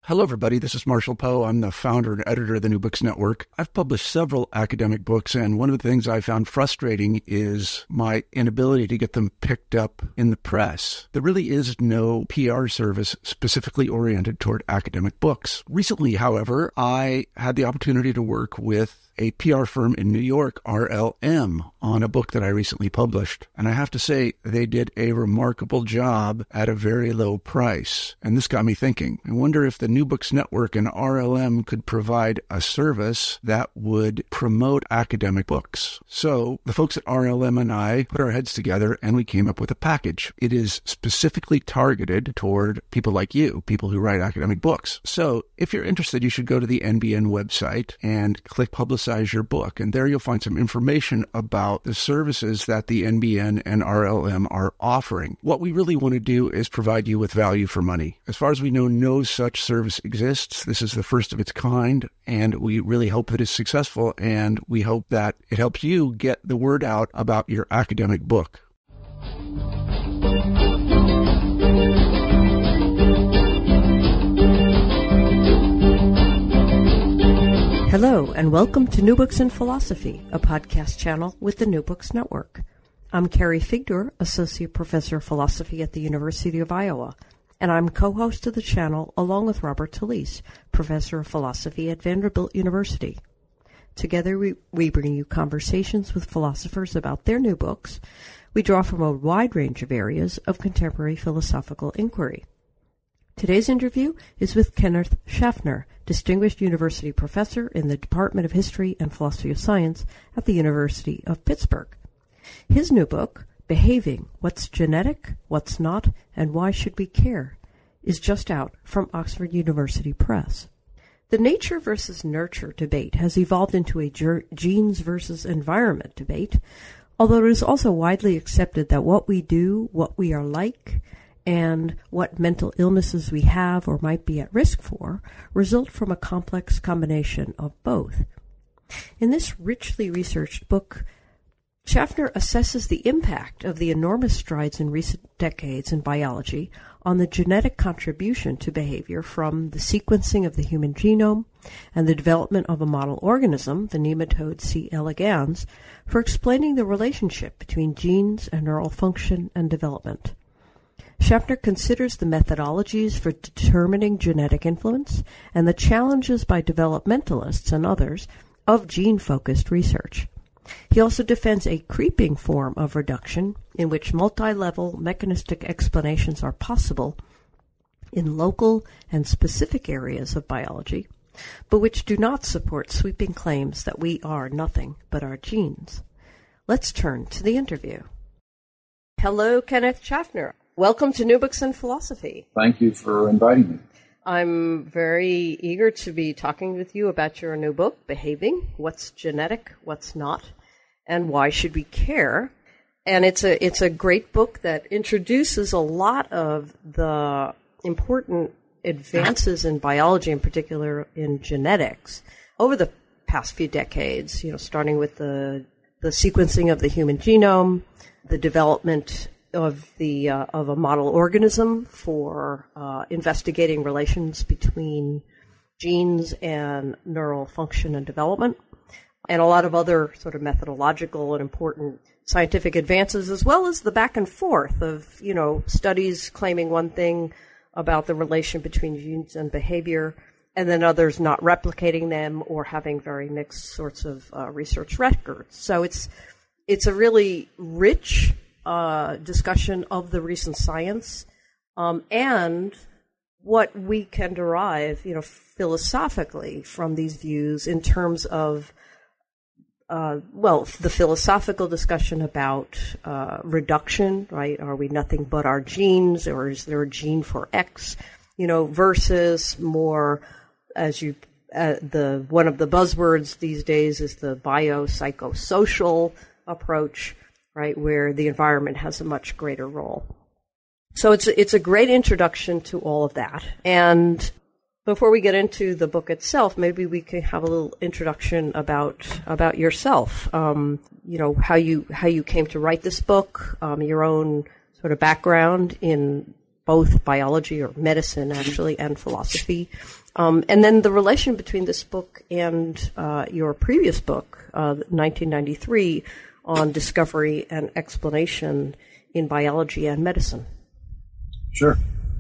Hello, everybody. This is Marshall Poe. I'm the founder and editor of the New Books Network. I've published several academic books, and one of the things I found frustrating is my inability to get them picked up in the press. There really is no PR service specifically oriented toward academic books. Recently, however, I had the opportunity to work with a PR firm in New York, RLM, on a book that I recently published. And I have to say, they did a remarkable job at a very low price. And this got me thinking. I wonder if the New Books Network and RLM could provide a service that would promote academic books. So the folks at RLM and I put our heads together and we came up with a package. It is specifically targeted toward people like you, people who write academic books. So if you're interested, you should go to the NBN website and click Publicize Your Book. And there you'll find some information about the services that the NBN and RLM are offering. What we really want to do is provide you with value for money. As far as we know, no such service exists. This is the first of its kind, and we really hope that it's successful, and we hope that it helps you get the word out about your academic book. Hello, and welcome to New Books in Philosophy, a podcast channel with the New Books Network. I'm Carrie Figdor, Associate Professor of Philosophy at the University of Iowa, and I'm co-host of the channel along with Robert Talisse, Professor of Philosophy at Vanderbilt University. Together, we bring you conversations with philosophers about their new books. We draw from a wide range of areas of contemporary philosophical inquiry. Today's interview is with Kenneth Schaffner, Distinguished University Professor in the Department of History and Philosophy of Science at the University of Pittsburgh. His new book, Behaving: What's Genetic, What's Not, and Why Should We Care?, is just out from Oxford University Press. The nature versus nurture debate has evolved into a genes versus environment debate, although it is also widely accepted that what we do, what we are like, and what mental illnesses we have or might be at risk for result from a complex combination of both. In this richly researched book, Schaffner assesses the impact of the enormous strides in recent decades in biology on the genetic contribution to behavior from the sequencing of the human genome and the development of a model organism, the nematode C. elegans, for explaining the relationship between genes and neural function and development. Schaffner considers the methodologies for determining genetic influence and the challenges by developmentalists and others of gene-focused research. He also defends a creeping form of reduction in which multi-level mechanistic explanations are possible in local and specific areas of biology, but which do not support sweeping claims that we are nothing but our genes. Let's turn to the interview. Hello, Kenneth Schaffner. Welcome to New Books in Philosophy. Thank you for inviting me. I'm very eager to be talking with you about your new book, Behaving: What's Genetic, What's Not, and Why Should We Care? And it's a great book that introduces a lot of the important advances in biology, in particular in genetics, over the past few decades, starting with the sequencing of the human genome, the development of a model organism for investigating relations between genes and neural function and development, and a lot of other sort of methodological and important scientific advances, as well as the back and forth of, studies claiming one thing about the relation between genes and behavior, and then others not replicating them or having very mixed sorts of research records. So it's a really rich discussion of the recent science and what we can derive, philosophically from these views in terms of, the philosophical discussion about reduction, right? Are we nothing but our genes, or is there a gene for X, versus more, as one of the buzzwords these days is the biopsychosocial approach, right, where the environment has a much greater role. So it's a great introduction to all of that. And before we get into the book itself, maybe we can have a little introduction about yourself. How you came to write this book, your own sort of background in both biology or medicine, actually, and philosophy. And then the relation between this book and your previous book, 1993, on discovery and explanation in biology and medicine. Sure.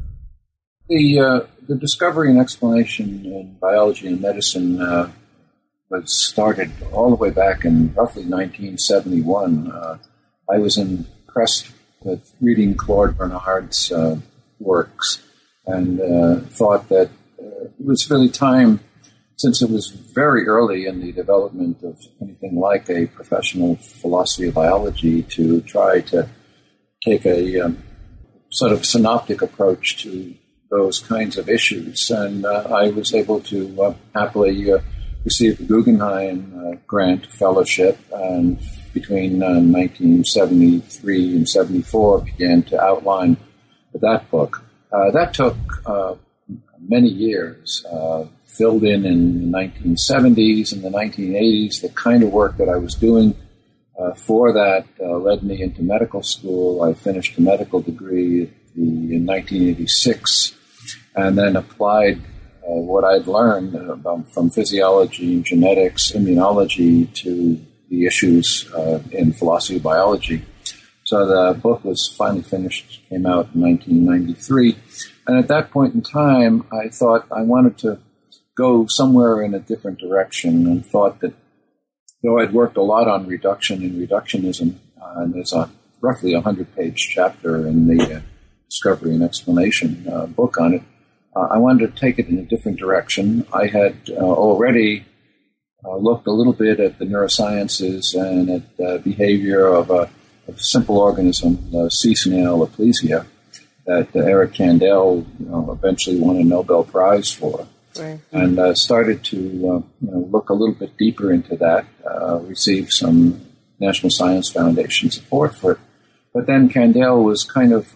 The discovery and explanation in biology and medicine was started all the way back in roughly 1971. I was impressed with reading Claude Bernard's works and thought that it was really time, since it was very early in the development of anything like a professional philosophy of biology, to try to take a sort of synoptic approach to those kinds of issues. And I was able to happily receive the Guggenheim Grant Fellowship, and between 1973 and 74 began to outline that book. That took many years, filled in the 1970s and the 1980s. The kind of work that I was doing for that led me into medical school. I finished a medical degree in 1986 and then applied what I'd learned from physiology and genetics, immunology, to the issues in philosophy of biology. So the book was finally finished, came out in 1993. And at that point in time, I thought I wanted to go somewhere in a different direction, and thought that though I'd worked a lot on reduction and reductionism, and there's a roughly 100-page chapter in the Discovery and Explanation book on it, I wanted to take it in a different direction. I had already looked a little bit at the neurosciences and at the behavior of a simple organism, sea snail Aplysia, that Eric Kandel eventually won a Nobel Prize for. Right. And started to look a little bit deeper into that, received some National Science Foundation support for it. But then Kandel was kind of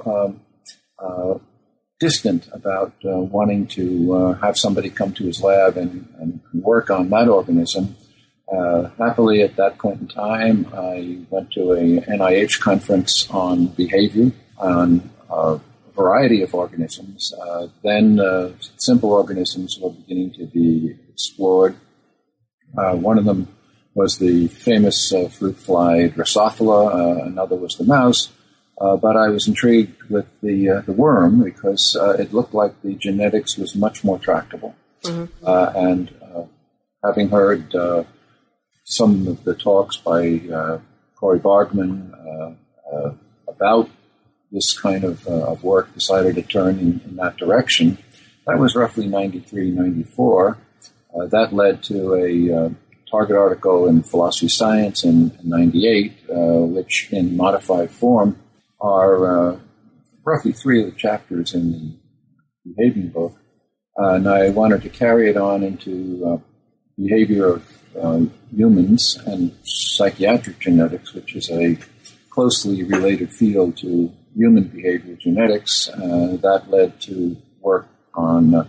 distant about wanting to have somebody come to his lab and work on that organism. Happily, at that point in time, I went to a NIH conference on behavior, on a variety of organisms. Then simple organisms were beginning to be explored. One of them was the famous fruit fly Drosophila. Another was the mouse. But I was intrigued with the worm because it looked like the genetics was much more tractable. Mm-hmm. And having heard some of the talks by Corey Bargman about this kind of work, decided to turn in that direction. That was roughly 93, 94. That led to a target article in Philosophy Science in 98, which in modified form are roughly 3 of the chapters in the behaving book. And I wanted to carry it on into behavior of humans and psychiatric genetics, which is a closely related field to human behavioral genetics. That led to work on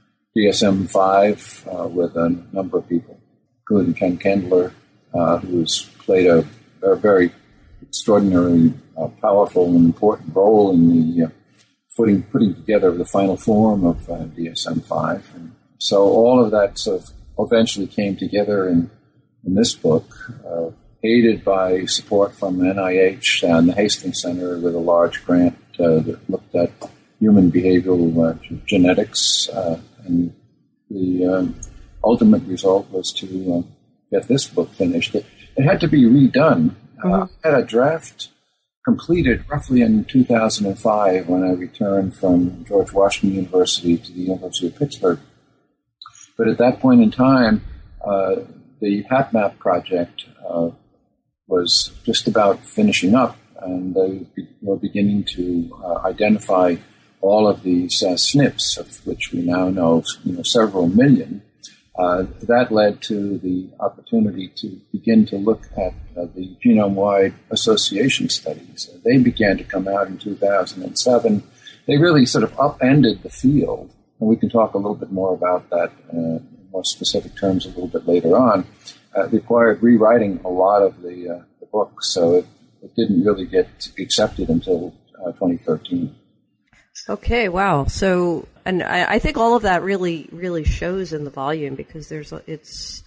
DSM-5 with a number of people, including Ken Kendler, who has played a very extraordinarily powerful and important role in the putting together the final form of DSM-5. And so all of that sort of eventually came together in this book, aided by support from NIH and the Hastings Center with a large grant that looked at human behavioral genetics. And the ultimate result was to get this book finished. It had to be redone. I had a draft completed roughly in 2005 when I returned from George Washington University to the University of Pittsburgh. But at that point in time, the HapMap project was just about finishing up, and they were beginning to identify all of these SNPs, of which we now know several million. That led to the opportunity to begin to look at the genome-wide association studies. They began to come out in 2007. They really sort of upended the field, and we can talk a little bit more about that in more specific terms a little bit later on. It required rewriting a lot of the book, so it didn't really get accepted until 2013. Okay, wow. So, and I think all of that really shows in the volume, because it's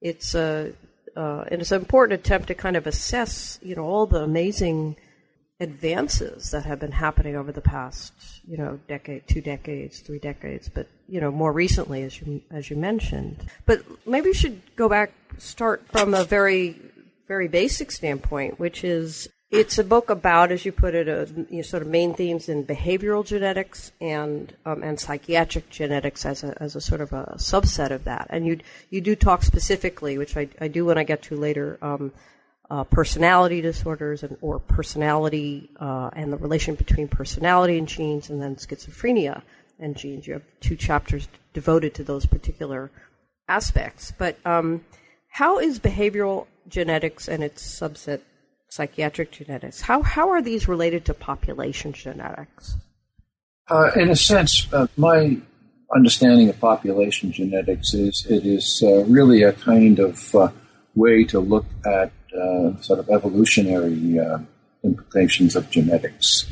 an important attempt to kind of assess, all the amazing advances that have been happening over the past, decade, 2 decades, 3 decades, but, more recently, as you mentioned. But maybe we should start from a very, very basic standpoint, which is, it's a book about, as you put it, sort of main themes in behavioral genetics and psychiatric genetics as a sort of a subset of that. And you do talk specifically, which I do when I get to later, personality disorders or personality and the relation between personality and genes, and then schizophrenia and genes. You have 2 chapters devoted to those particular aspects. But how is behavioral genetics and its subset psychiatric genetics, how are these related to population genetics? In a sense, my understanding of population genetics is it is really a kind of way to look at sort of evolutionary implications of genetics.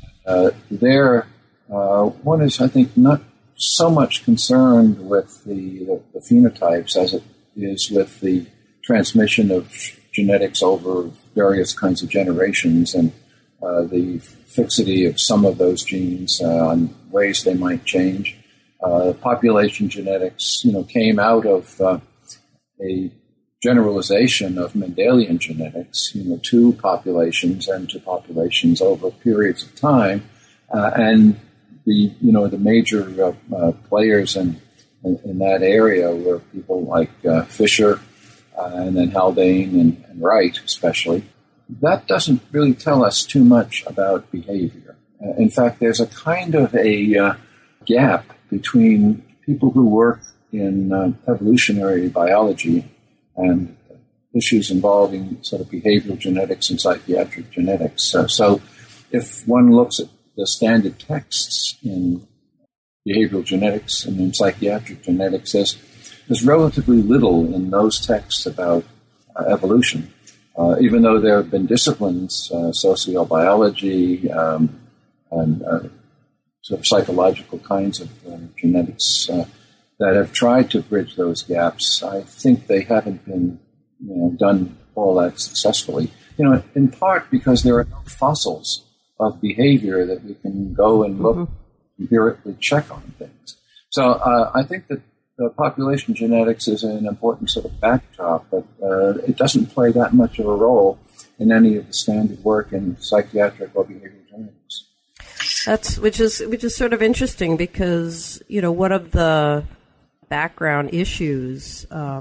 One is, I think, not so much concerned with the phenotypes as it is with the transmission of genetics over various kinds of generations and the fixity of some of those genes on ways they might change. Population genetics, came out of a generalization of Mendelian genetics, to populations and to populations over periods of time, and the major players in that area were people like Fisher. And then Haldane and Wright, especially. That doesn't really tell us too much about behavior. In fact, there's a kind of a gap between people who work in evolutionary biology and issues involving sort of behavioral genetics and psychiatric genetics. So if one looks at the standard texts in behavioral genetics and in psychiatric genetics, there's relatively little in those texts about evolution, even though there have been disciplines, sociobiology and sort of psychological kinds of genetics that have tried to bridge those gaps. I think they haven't been done all that successfully, in part because there are no fossils of behavior that we can go and look, empirically check on things. So I think that population genetics is an important sort of backdrop, but it doesn't play that much of a role in any of the standard work in psychiatric or behavioral genetics. Which is sort of interesting, because one of the background issues,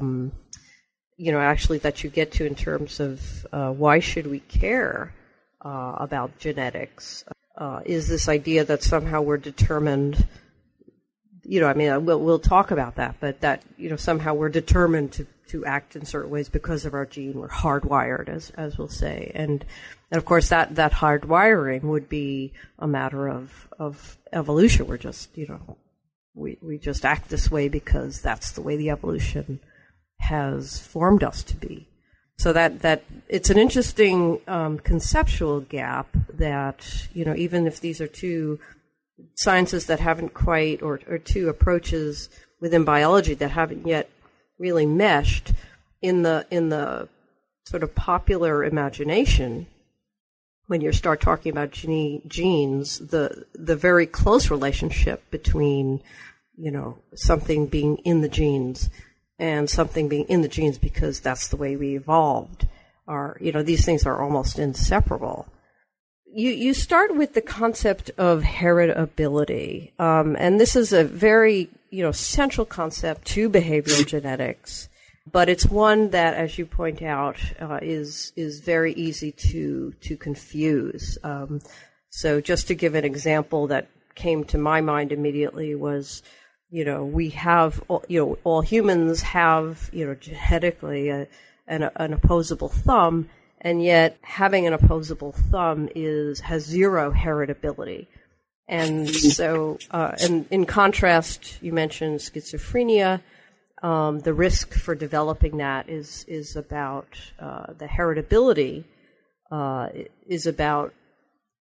actually that you get to in terms of why should we care about genetics, is this idea that somehow we're determined. We'll talk about that, but that, somehow we're determined to act in certain ways because of our gene. We're hardwired, as we'll say. And of course, that hardwiring would be a matter of evolution. We're just, we just act this way because that's the way the evolution has formed us to be. So that it's an interesting conceptual gap that, even if these are 2 sciences that haven't quite, or 2 approaches within biology that haven't yet really meshed in the sort of popular imagination, when you start talking about genes, the very close relationship between, something being in the genes and something being in the genes because that's the way we evolved, these things are almost inseparable. You start with the concept of heritability, and this is a very, central concept to behavioral genetics, but it's one that, as you point out, is very easy to confuse. So just to give an example that came to my mind immediately was, we have, all humans have, genetically an opposable thumb. And yet, having an opposable thumb has 0 heritability. And so, and in contrast, you mentioned schizophrenia. The risk for developing that is about the heritability is about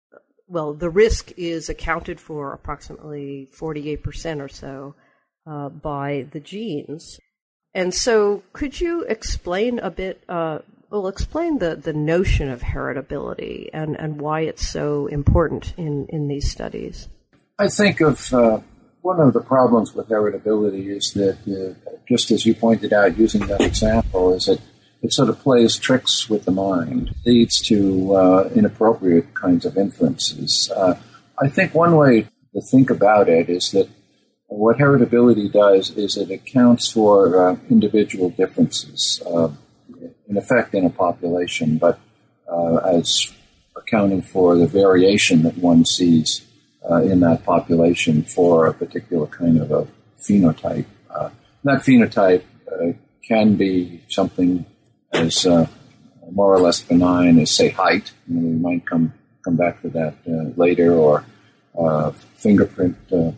the risk is accounted for approximately 48% or so by the genes. And so could you explain a bit, explain the notion of heritability and why it's so important in these studies? I think of one of the problems with heritability is that, just as you pointed out using that example, is that it sort of plays tricks with the mind, leads to inappropriate kinds of inferences. I think one way to think about it is that what heritability does is it accounts for individual differences, in effect in a population, but as accounting for the variation that one sees in that population for a particular kind of a phenotype. That phenotype can be something as more or less benign as, say, height. We might come back to that later, or fingerprint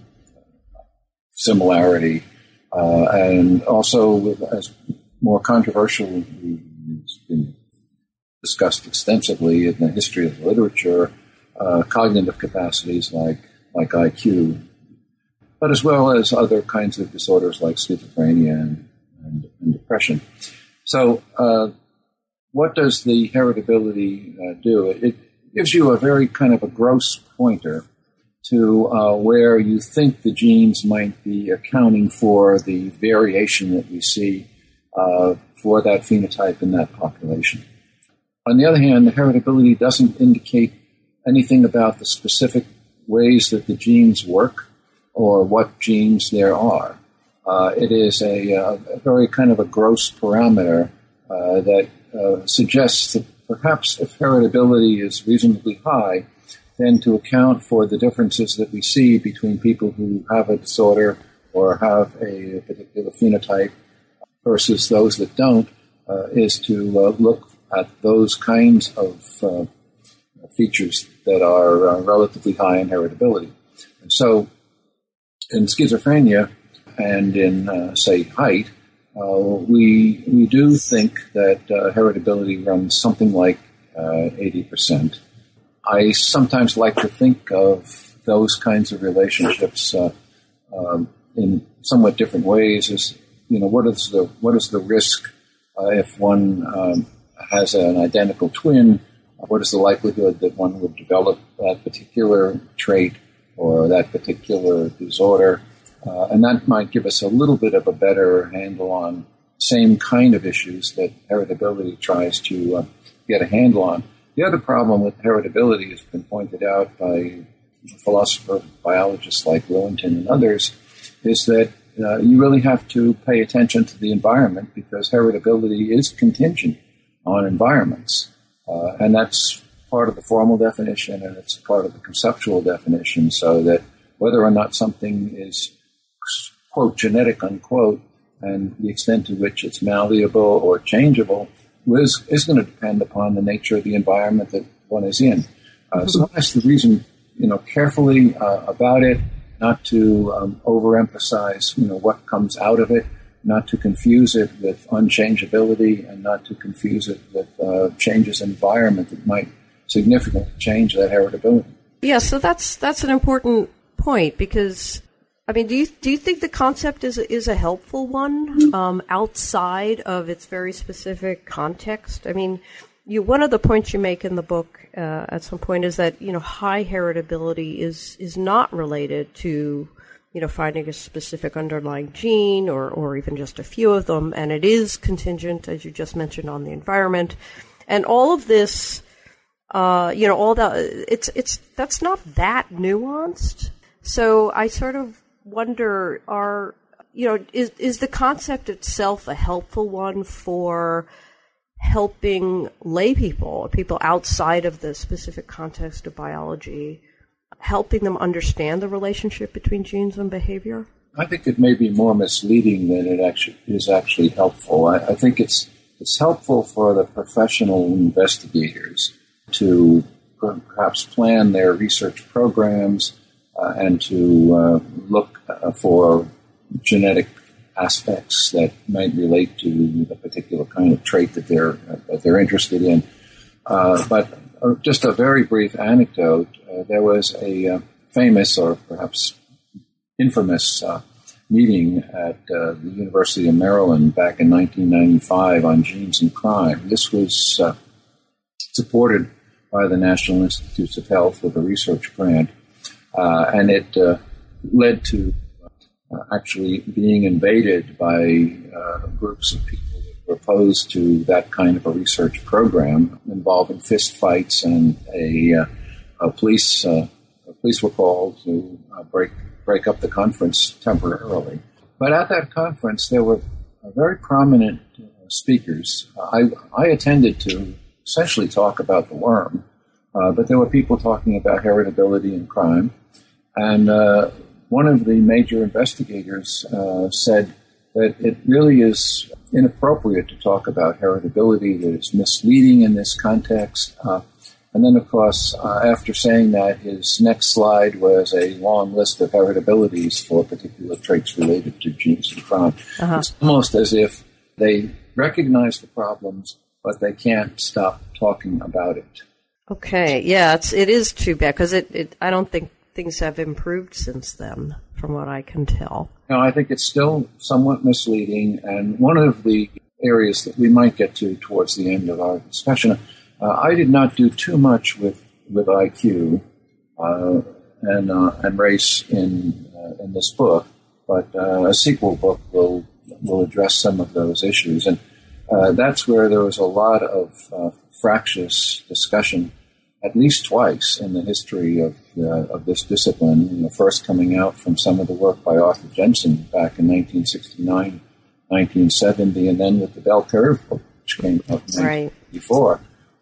similarity, and also as more controversial, it's been discussed extensively in the history of literature, cognitive capacities like IQ, but as well as other kinds of disorders like schizophrenia and depression. So what does the heritability do? It gives you a very kind of a gross pointer to where you think the genes might be accounting for the variation that we see for that phenotype in that population. On the other hand, the heritability doesn't indicate anything about the specific ways that the genes work or what genes there are. It is a very kind of a gross parameter that suggests that perhaps if heritability is reasonably high, then to account for the differences that we see between people who have a disorder or have a particular phenotype versus those that don't, is to look at those kinds of features that are relatively high in heritability. And so in schizophrenia and in, say, height, we do think that heritability runs something like 80%. I sometimes like to think of those kinds of relationships in somewhat different ways. As what is the risk if one has an identical twin? What is the likelihood that one would develop that particular trait or that particular disorder? And that might give us a little bit of a better handle on same kind of issues that heritability tries to get a handle on. The other problem with heritability has been pointed out by philosophers, biologists like Lewontin and others, is that you really have to pay attention to the environment because heritability is contingent on environments. And that's part of the formal definition and it's part of the conceptual definition, so that whether or not something is, quote, genetic, unquote, and the extent to which it's malleable or changeable is going to depend upon the nature of the environment that one is in. So that's the reason, carefully about it, not to overemphasize, what comes out of it, not to confuse it with unchangeability, and not to confuse it with changes in environment that might significantly change that heritability. Yeah, so that's an important point because, do you think the concept is a helpful one outside of its very specific context? One of the points you make in the book at some point is that high heritability is not related to finding a specific underlying gene or even just a few of them, and it is contingent, as you just mentioned, on the environment, and all of this. All that that's not that nuanced. So I sort of wonder, is the concept itself a helpful one for helping lay people outside of the specific context of biology, helping them understand the relationship between genes and behavior? I think it may be more misleading than it actually is helpful. I think it's helpful for the professional investigators to perhaps plan their research programs and to look for genetic aspects that might relate to the particular kind of trait that they're interested in. But just a very brief anecdote. There was a famous, or perhaps infamous, meeting at the University of Maryland back in 1995 on genes and crime. This was supported by the National Institutes of Health with a research grant, and it led to actually being invaded by groups of people that were opposed to that kind of a research program, involving fist fights, and police were called to break up the conference temporarily. But at that conference, there were very prominent speakers. I attended to essentially talk about the worm, but there were people talking about heritability and crime. And one of the major investigators said that it really is inappropriate to talk about heritability, that it's misleading in this context. And then, of course, after saying that, his next slide was a long list of heritabilities for particular traits related to genes and crime. It's almost as if they recognize the problems, but they can't stop talking about it. Okay, yeah, it is too bad, because I don't think things have improved since then, from what I can tell. No, I think it's still somewhat misleading, and one of the areas that we might get to towards the end of our discussion, I did not do too much with IQ and race in this book, but a sequel book will address some of those issues, and that's where there was a lot of fractious discussion, at least twice in the history of this discipline. First coming out from some of the work by Arthur Jensen back in 1969, 1970, and then with the Bell Curve book, which came out in 1984.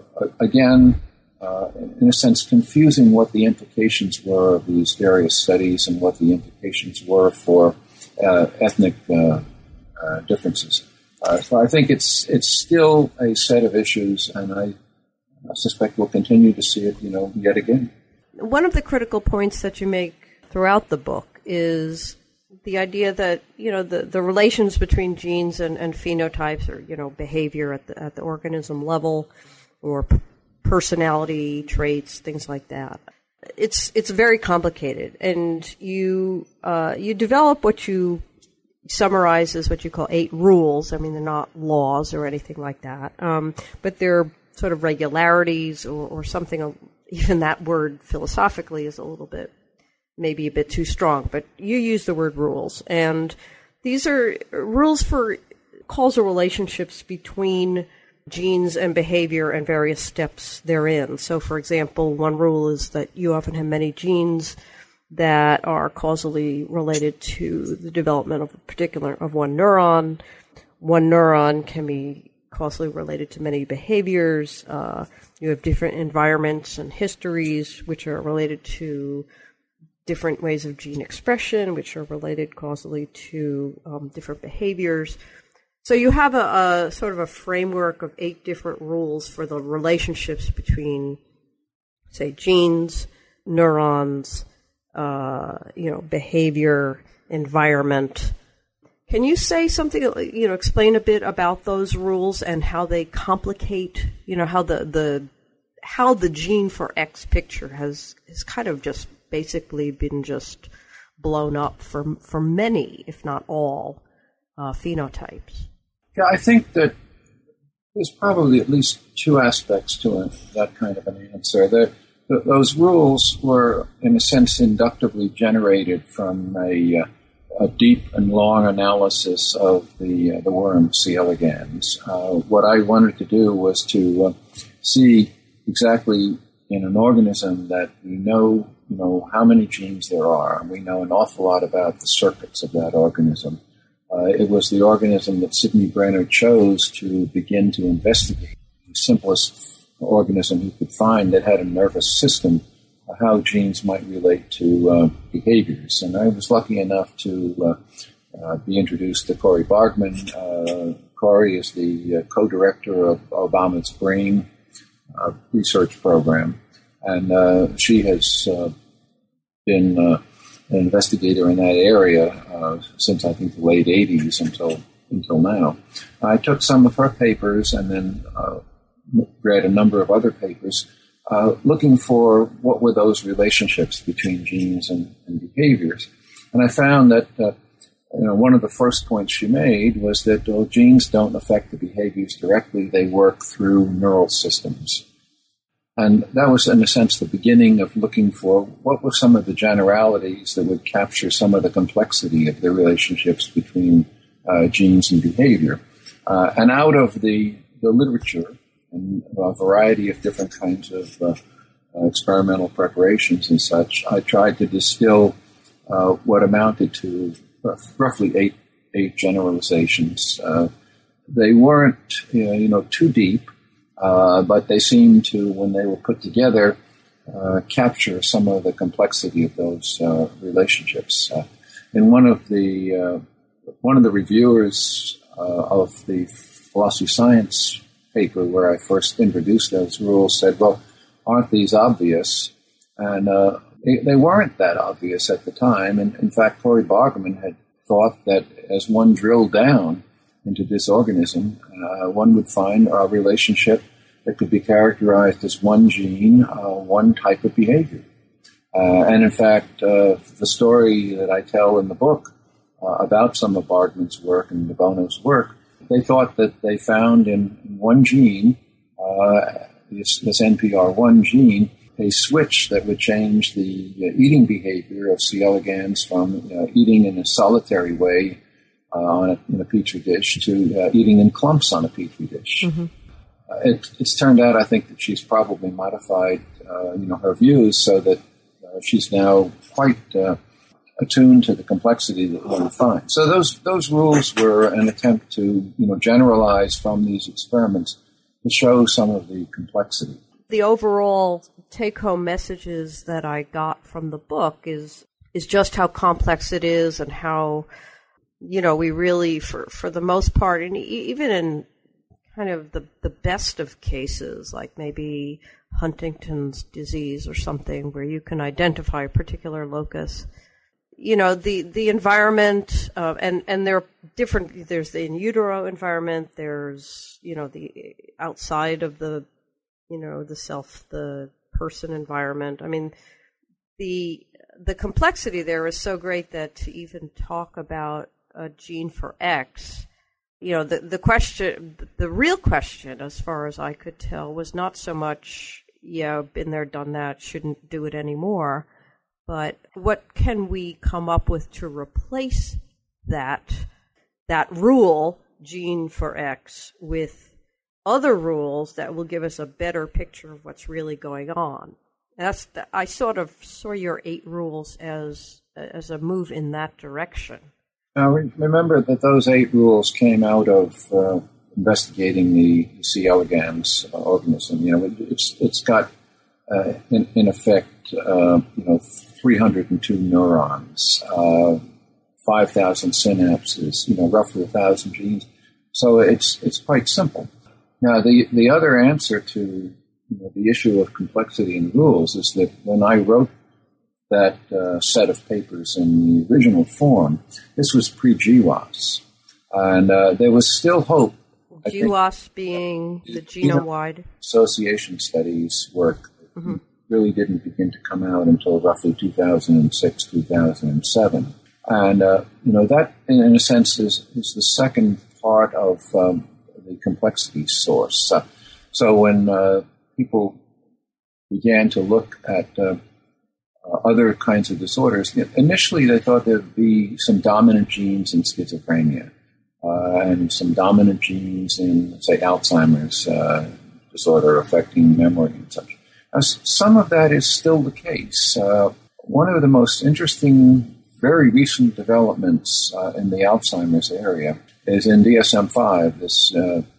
Again, in a sense, confusing what the implications were of these various studies and what the implications were for ethnic differences. So I think it's still a set of issues, and I suspect we'll continue to see it, yet again. One of the critical points that you make throughout the book is the idea that, the relations between genes and phenotypes, or, behavior at the organism level, or personality traits, things like that. It's very complicated, and you develop what you summarize as what you call 8 rules. I mean, they're not laws or anything like that, but they're sort of regularities or something. Even that word philosophically is maybe a bit too strong, but you use the word rules, and these are rules for causal relationships between genes and behavior and various steps therein. So, for example, one rule is that you often have many genes that are causally related to the development of one neuron. One neuron can be causally related to many behaviors. You have different environments and histories which are related to different ways of gene expression, which are related causally to different behaviors. So you have a sort of a framework of 8 different rules for the relationships between, say, genes, neurons, behavior, environment. Can you say something, explain a bit about those rules and how they complicate, how the gene for X picture has kind of just basically been just blown up for many, if not all, phenotypes? Yeah, I think that there's probably at least 2 aspects to that kind of an answer. Those rules were, in a sense, inductively generated from a deep and long analysis of the worm C. elegans. What I wanted to do was to see exactly in an organism that we know how many genes there are, and we know an awful lot about the circuits of that organism. It was the organism that Sidney Brenner chose to begin to investigate, the simplest organism he could find that had a nervous system, how genes might relate to behaviors. And I was lucky enough to be introduced to Corey Bargmann. Corey is the co-director of Obama's BRAIN research program, and she has been an investigator in that area since, I think, the late 80s until now. I took some of her papers and then read a number of other papers looking for what were those relationships between genes and behaviors. And I found that one of the first points she made was that genes don't affect the behaviors directly. They work through neural systems. And that was, in a sense, the beginning of looking for what were some of the generalities that would capture some of the complexity of the relationships between genes and behavior. And out of the literature and a variety of different kinds of experimental preparations and such, I tried to distill what amounted to roughly eight generalizations. They weren't, too deep. But they seem to, when they were put together, capture some of the complexity of those relationships. And one of the reviewers of the Philosophy Science paper where I first introduced those rules said, "Well, aren't these obvious?" And they weren't that obvious at the time. And in fact, Cory Bargerman had thought that as one drilled down into this organism, one would find a relationship that could be characterized as one gene, one type of behavior. And in fact, the story that I tell in the book about some of Bargerman's work and de Bono's work, they thought that they found in one gene, this NPR1 gene, a switch that would change the eating behavior of C. elegans from eating in a solitary way in a petri dish to eating in clumps on a petri dish. Mm-hmm. It's turned out, I think, that she's probably modified, her views so that she's now quite attuned to the complexity that one finds. So those rules were an attempt to, generalize from these experiments to show some of the complexity. The overall take-home messages that I got from the book is just how complex it is and how, we really, for the most part, and even in kind of the best of cases, like maybe Huntington's disease or something, where you can identify a particular locus. The environment, and there are different, there's the in utero environment, there's, the outside of the, the self, the person environment. I mean, the complexity there is so great that to even talk about a gene for X, the question, the real question, as far as I could tell, was not so much, been there, done that, shouldn't do it anymore, but what can we come up with to replace that rule, gene for X, with other rules that will give us a better picture of what's really going on. I sort of saw your 8 rules as a move in that direction. Now, remember that those 8 rules came out of investigating the C. elegans organism. It's got, in effect, 302 neurons, 5,000 synapses, roughly 1,000 genes. So it's quite simple. Now, the other answer to the issue of complexity in rules is that when I wrote that set of papers in the original form, this was pre-GWAS. And there was still hope. GWAS being the genome-wide association studies work really didn't begin to come out until roughly 2006, 2007. And, that, in a sense, is the second part of the complexity source. So when people began to look at other kinds of disorders, initially they thought there would be some dominant genes in schizophrenia and some dominant genes in, say, Alzheimer's disorder affecting memory and such. Now, some of that is still the case. One of the most interesting, very recent developments in the Alzheimer's area is in DSM-5, this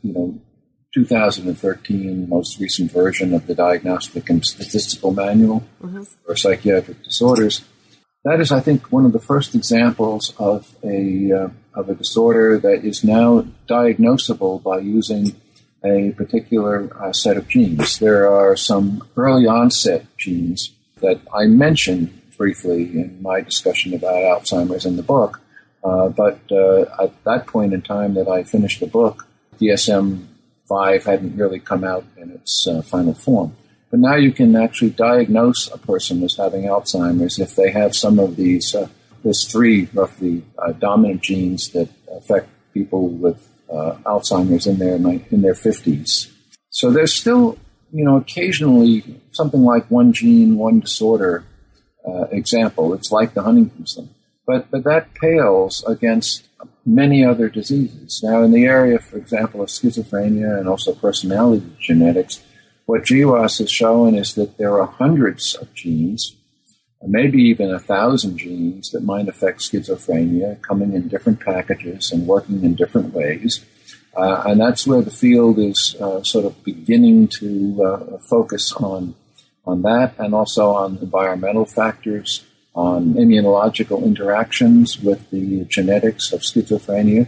2013 most recent version of the Diagnostic and Statistical Manual for Psychiatric Disorders. That is, I think, one of the first examples of a disorder that is now diagnosable by using a particular set of genes. There are some early onset genes that I mentioned briefly in my discussion about Alzheimer's in the book, but at that point in time that I finished the book, DSM-5 5 hadn't really come out in its final form. But now you can actually diagnose a person as having Alzheimer's if they have some of these, there's 3 roughly dominant genes that affect people with Alzheimer's in their 50s. So there's still, occasionally something like one gene, one disorder example. It's like the Huntington's thing. But that pales against many other diseases. Now, in the area, for example, of schizophrenia and also personality genetics, what GWAS has shown is that there are hundreds of genes, maybe even 1,000 genes that might affect schizophrenia, coming in different packages and working in different ways. And that's where the field is sort of beginning to focus on that, and also on environmental factors, on immunological interactions with the genetics of schizophrenia.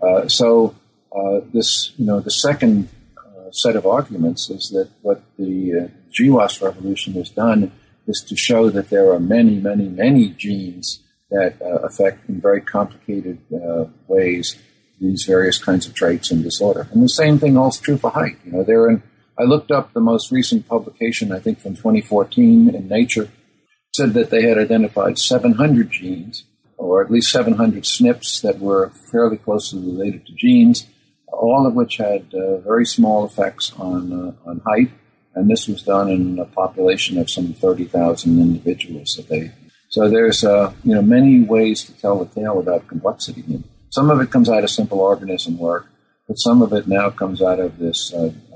So the second set of arguments is that what the GWAS revolution has done is to show that there are many, many, many genes that affect in very complicated ways these various kinds of traits and disorder. And the same thing holds true for height. I looked up the most recent publication, I think from 2014 in Nature, said that they had identified 700 genes, or at least 700 SNPs that were fairly closely related to genes, all of which had very small effects on height. And this was done in a population of some 30,000 individuals. So there's many ways to tell the tale about complexity. Some of it comes out of simple organism work, but some of it now comes out of this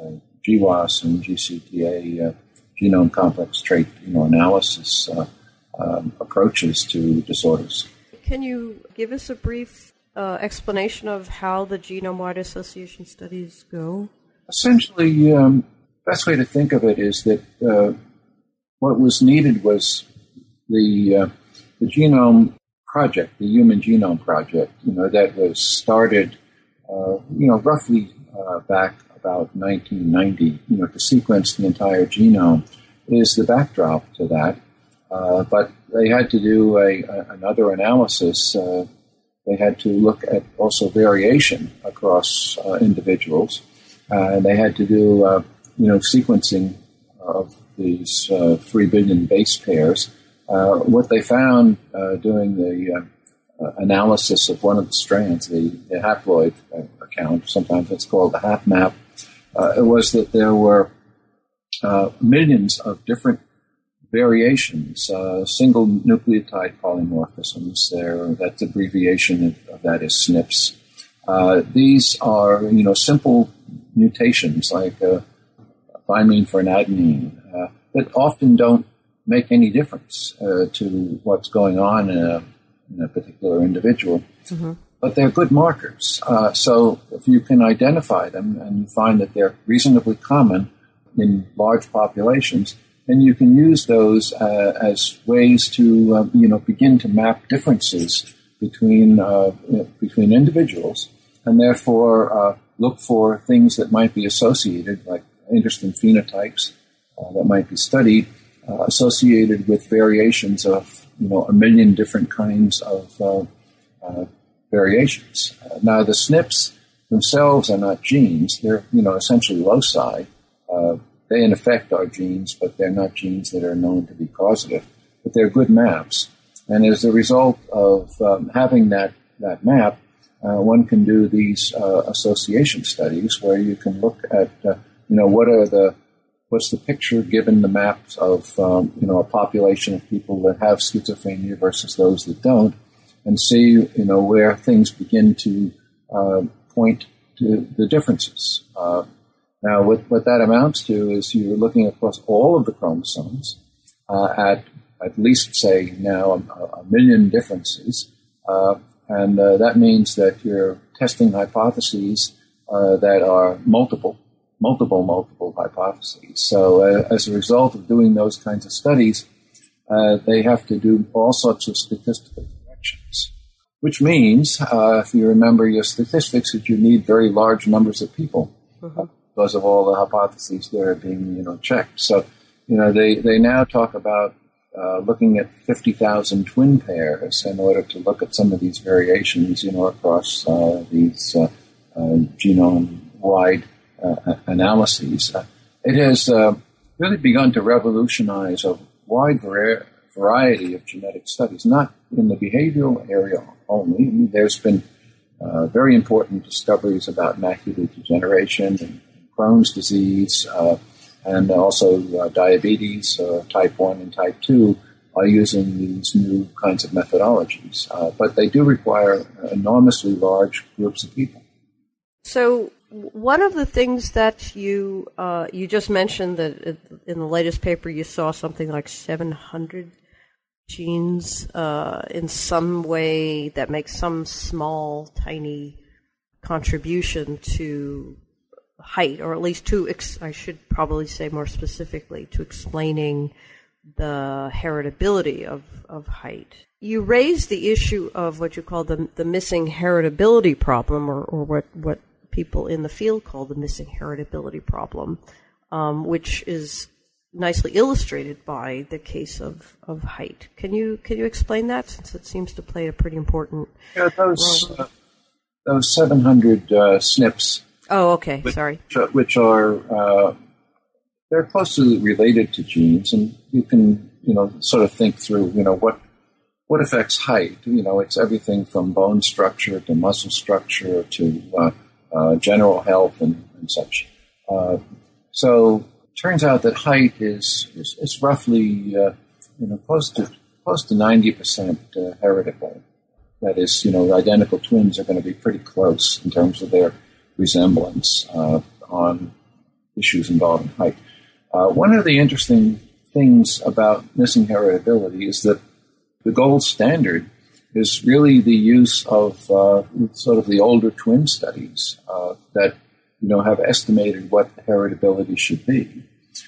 GWAS and GCTA genome complex trait analysis approaches to disorders. Can you give us a brief explanation of how the genome-wide association studies go? Essentially, best way to think of it is that what was needed was the genome project, the Human Genome Project, that was started, roughly back about 1990, to sequence the entire genome is the backdrop to that. But they had to do another analysis. They had to look at also variation across individuals. They had to do, sequencing of these 3 billion base pairs. What they found doing the analysis of one of the strands, the haploid account, sometimes it's called the HapMap, was that there were millions of different variations, single nucleotide polymorphisms. That's abbreviation of that is SNPs. These are, simple mutations like thymine for an adenine that often don't make any difference to what's going on in a particular individual. Mm-hmm. But they're good markers. So if you can identify them and you find that they're reasonably common in large populations, then you can use those as ways to begin to map differences between individuals, and therefore look for things that might be associated, like interesting phenotypes that might be studied, associated with variations of a million different kinds of variations. Now the SNPs themselves are not genes; they're essentially loci. They in effect are genes, but they're not genes that are known to be causative. But they're good maps, and as a result of having that map, one can do these association studies where you can look at what's the picture given the maps of a population of people that have schizophrenia versus those that don't, and see where things begin to point to the differences. Now, what that amounts to is you're looking across all of the chromosomes at least, say, now a million differences, and that means that you're testing hypotheses that are multiple hypotheses. So as a result of doing those kinds of studies, they have to do all sorts of statistical corrections, which means, if you remember your statistics, that you need very large numbers of people. Mm-hmm. Because of all the hypotheses that are being, checked. So, they now talk about looking at 50,000 twin pairs in order to look at some of these variations, across these genome-wide analyses. It has really begun to revolutionize a wide variety of genetic studies, not in the behavioral area only. I mean, there's been very important discoveries about macular degeneration and Crohn's disease, and also diabetes, type 1 and type 2, are using these new kinds of methodologies. But they do require enormously large groups of people. So one of the things that you just mentioned, that in the latest paper you saw something like 700 genes in some way that make some small, tiny contribution to height, or at least I should probably say more specifically, to explaining the heritability of height. You raised the issue of what you call the missing heritability problem, or what people in the field call the missing heritability problem, which is nicely illustrated by the case of height. Can you explain that, since it seems to play a pretty important role? Those 700 SNPs. Oh, okay. Sorry. Which are they're closely related to genes, and you can sort of think through what affects height. It's everything from bone structure to muscle structure to general health and such. So it turns out that height is roughly close to 90% heritable. That is, identical twins are going to be pretty close in terms of their resemblance on issues involving height. One of the interesting things about missing heritability is that the gold standard is really the use of sort of the older twin studies that have estimated what the heritability should be,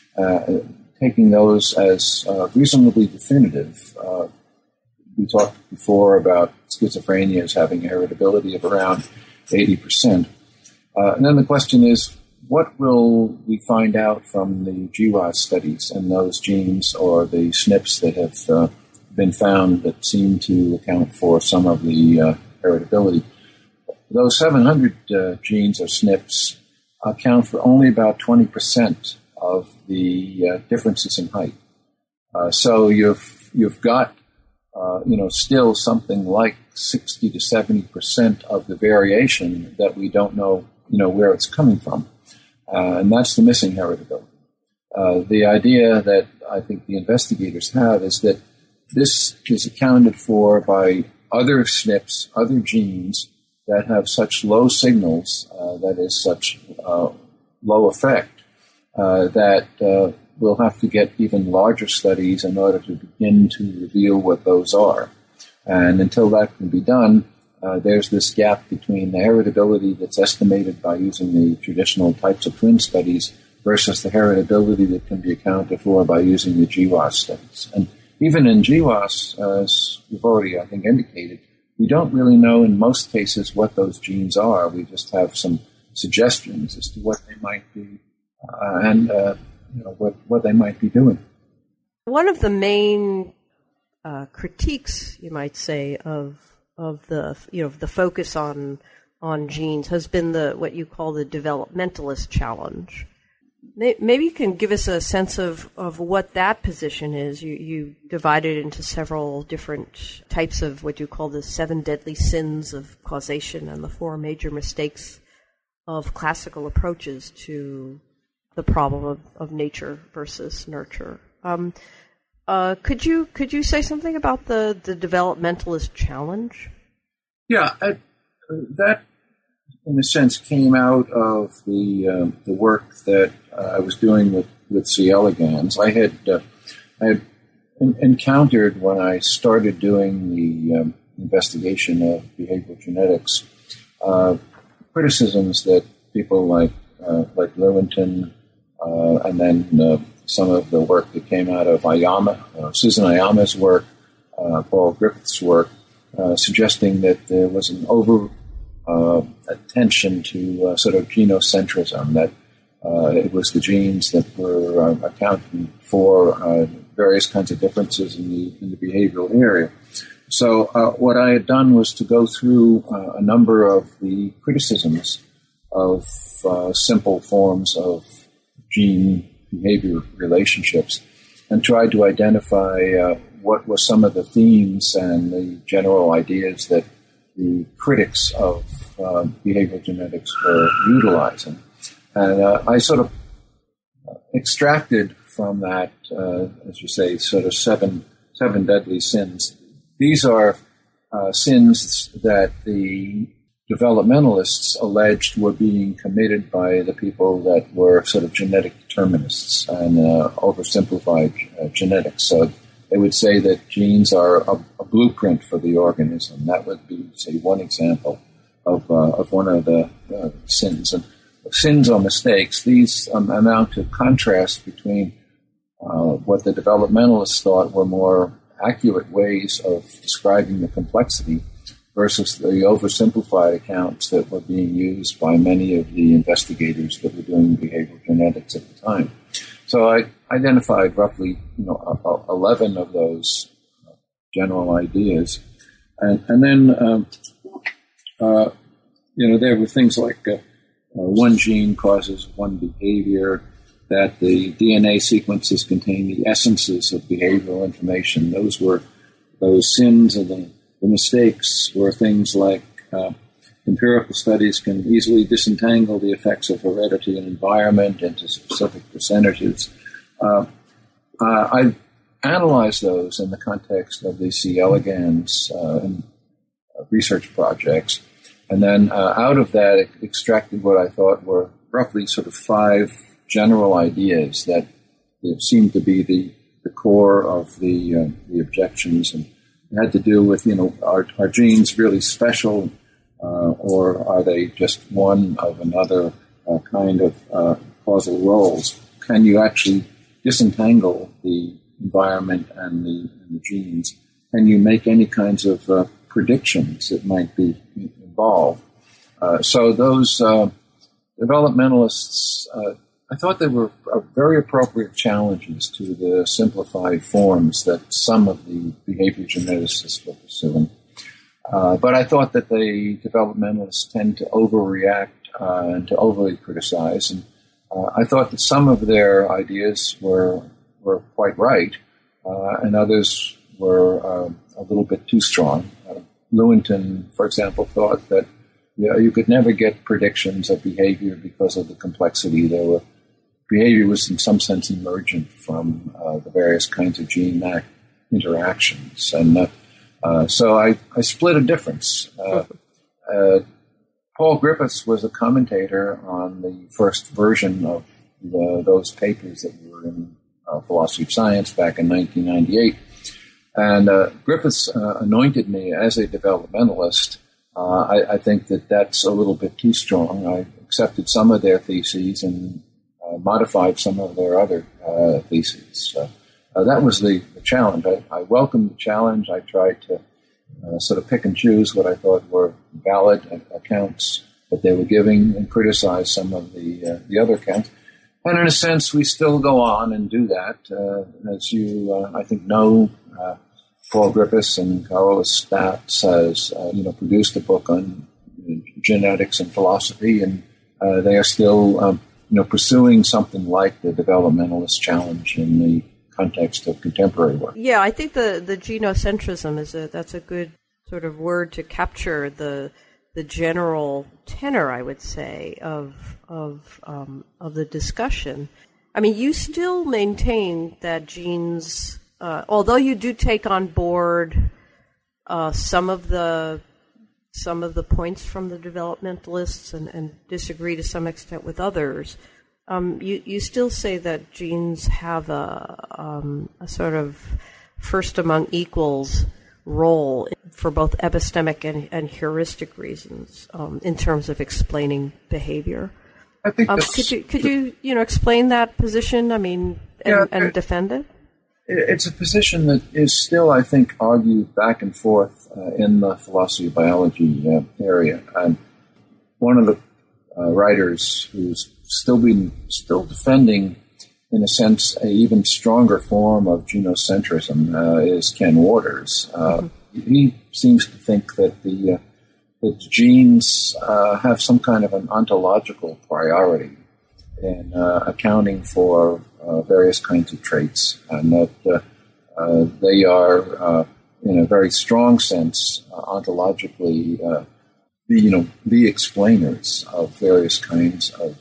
taking those as reasonably definitive. We talked before about schizophrenia as having a heritability of around 80%. And then the question is, what will we find out from the GWAS studies and those genes or the SNPs that have been found that seem to account for some of the heritability? Those 700 genes or SNPs account for only about 20% of the differences in height. So you've got still something like 60 to 70% of the variation that we don't know where it's coming from. And that's the missing heritability. The idea that I think the investigators have is that this is accounted for by other SNPs, other genes that have such low signals, that is such low effect, that we'll have to get even larger studies in order to begin to reveal what those are. And until that can be done, there's this gap between the heritability that's estimated by using the traditional types of twin studies versus the heritability that can be accounted for by using the GWAS studies. And even in GWAS, as we've already, I think, indicated, we don't really know in most cases what those genes are. We just have some suggestions as to what they might be and what they might be doing. One of the main critiques, you might say, of the focus on genes has been what you call the developmentalist challenge. Maybe you can give us a sense of what that position is. You divide it into several different types of what you call the 7 deadly sins of causation and the 4 major mistakes of classical approaches to the problem of nature versus nurture. Could you say something about the developmentalist challenge? Yeah, that in a sense came out of the work that I was doing with C. elegans. I had encountered, when I started doing the investigation of behavioral genetics, criticisms that people like Lewontin, and then some of the work that came out of Ayama, Susan Ayama's work, Paul Griffith's work, suggesting that there was an over attention to sort of genocentrism, that it was the genes that were accounting for various kinds of differences in the behavioral area. So what I had done was to go through a number of the criticisms of simple forms of gene behavior relationships and tried to identify what were some of the themes and the general ideas that the critics of behavioral genetics were utilizing. And I sort of extracted from that, as you say, sort of seven deadly sins. These are sins that the developmentalists alleged were being committed by the people that were sort of genetic determinists and oversimplified genetics. So they would say that genes are a blueprint for the organism. That would be, say, one example of one of the sins. And sins or mistakes, these amount to contrast between what the developmentalists thought were more accurate ways of describing the complexity versus the oversimplified accounts that were being used by many of the investigators that were doing behavioral genetics at the time. So I identified roughly 11 of those general ideas. And then, there were things like one gene causes one behavior, that the DNA sequences contain the essences of behavioral information. Those were those sins, and the mistakes were things like empirical studies can easily disentangle the effects of heredity and environment into specific percentages. I analyzed those in the context of the C. elegans research projects, and then out of that extracted what I thought were roughly sort of 5 general ideas that seemed to be the core of the objections, and it had to do with, are genes really special, or are they just one of another kind of causal roles? Can you actually disentangle the environment and the genes? Can you make any kinds of predictions that might be involved? So those developmentalists, I thought they were very appropriate challenges to the simplified forms that some of the behavior geneticists were pursuing. But I thought that the developmentalists tend to overreact and to overly criticize. And I thought that some of their ideas were quite right, and others were a little bit too strong. Lewontin, for example, thought that you could never get predictions of behavior because of the complexity. Behavior was in some sense emergent from the various kinds of gene interactions. And so I split a difference. Paul Griffiths was a commentator on the first version of those papers that were in Philosophy of Science back in 1998. And Griffiths anointed me as a developmentalist. I think that that's a little bit too strong. I accepted some of their theses and modified some of their other theses. That was the challenge. I welcomed the challenge. I tried to sort of pick and choose what I thought were valid accounts that they were giving and criticize some of the other accounts. And in a sense, we still go on and do that. As you, I think, know, Paul Griffiths and Carolus Staats has, produced a book on genetics and philosophy, and they are still, pursuing something like the developmentalist challenge in the context of contemporary work. Yeah, I think the genocentrism that's a good sort of word to capture the general tenor, I would say, of the discussion. I mean, you still maintain that genes, although you do take on board some of the points from the developmentalists and disagree to some extent with others, you still say that genes have a sort of first among equals role for both epistemic and heuristic reasons in terms of explaining behavior. I think could you explain that position? I mean, and defend it? It's a position that is still, I think, argued back and forth in the philosophy of biology area. And one of the writers who's still defending, in a sense, an even stronger form of genocentrism is Ken Waters. He seems to think that the that genes have some kind of an ontological priority in accounting for various kinds of traits, and that they are, in a very strong sense, ontologically, the explainers of various kinds of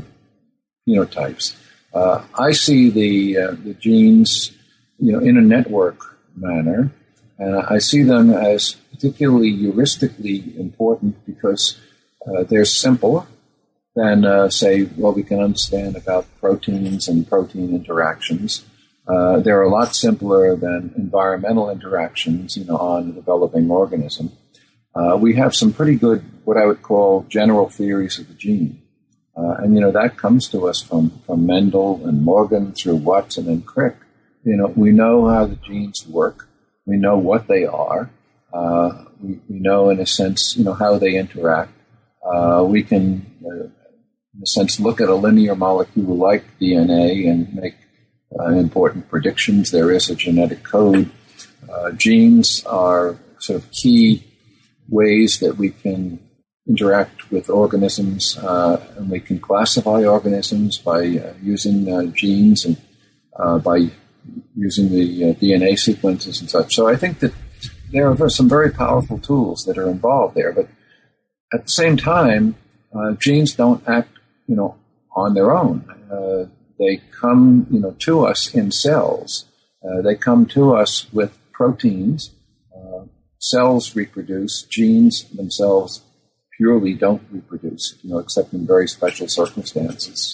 phenotypes. I see the genes, in a network manner, and I see them as particularly heuristically important because they're simpler than, say, what we can understand about proteins and protein interactions. They're a lot simpler than environmental interactions, on a developing organism. We have some pretty good, what I would call, general theories of the gene. And that comes to us from Mendel and Morgan through Watson and Crick. We know how the genes work. We know what they are. We know, in a sense, how they interact. We can, in a sense, look at a linear molecule like DNA and make important predictions. There is a genetic code. Genes are sort of key ways that we can interact with organisms, and we can classify organisms by using genes and by using the DNA sequences and such. So I think that there are some very powerful tools that are involved there. But at the same time, genes don't act, on their own. They come, to us in cells. They come to us with proteins. Cells reproduce. Genes themselves purely don't reproduce, except in very special circumstances